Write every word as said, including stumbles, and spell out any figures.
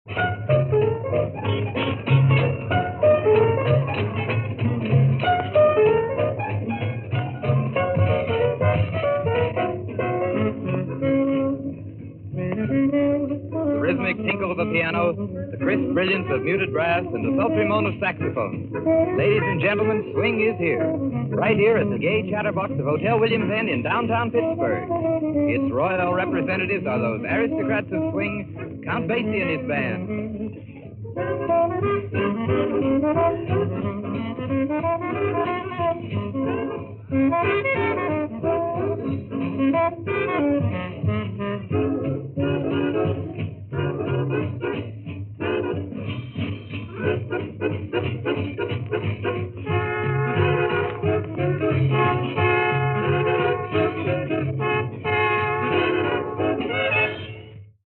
The rhythmic tinkle of the piano, the crisp brilliance of muted brass, and the sultry moan of saxophone. Ladies and gentlemen, swing is here. Right here at the gay chatterbox of Hotel Williams Inn in downtown Pittsburgh. Its royal representatives are those aristocrats of swing, Count Basie and his band.